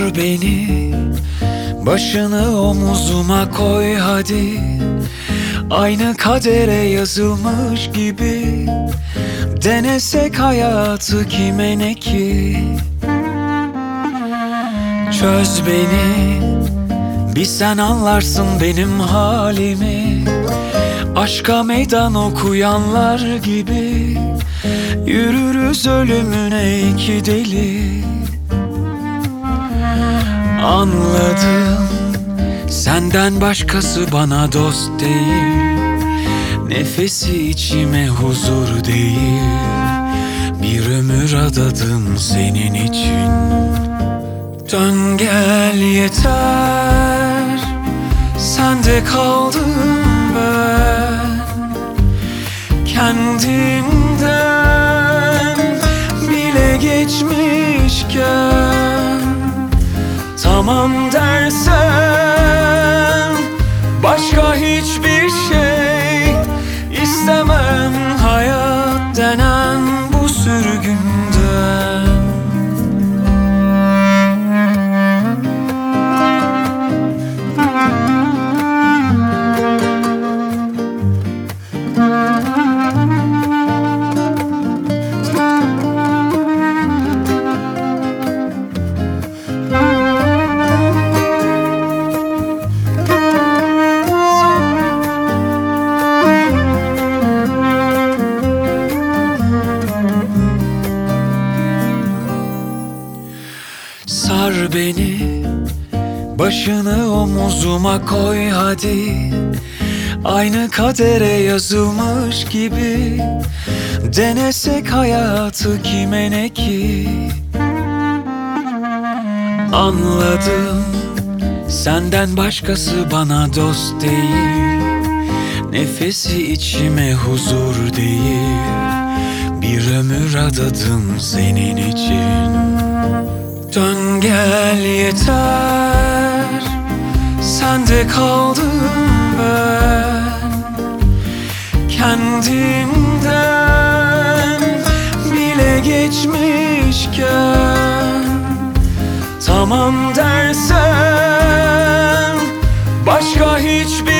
Sar beni, başını omuzuma koy hadi. Aynı kadere yazılmış gibi denesek hayatı kime ne ki? Çöz beni, bir sen anlarsın benim halimi. Aşka meydan okuyanlar gibi yürürüz ölümüne iki deli. Anladım, senden başkası bana dost değil. Nefesi içime huzur değil. Bir ömür adadım senin için. Dön gel yeter, sende kaldım ben. Kendimden bile geçmişken tamam dersen başka hiçbir şey istemem hayat denen bu sürgünden. Sar beni, başını omuzuma koy hadi. Aynı kadere yazılmış gibi denesek hayatı kime ne ki? Anladım, senden başkası bana dost değil. Nefesi içime huzur değil. Bir ömür adadım senin için. Dön gel yeter, sende kaldım ben. Kendimden bile geçmişken tamam dersen başka hiçbir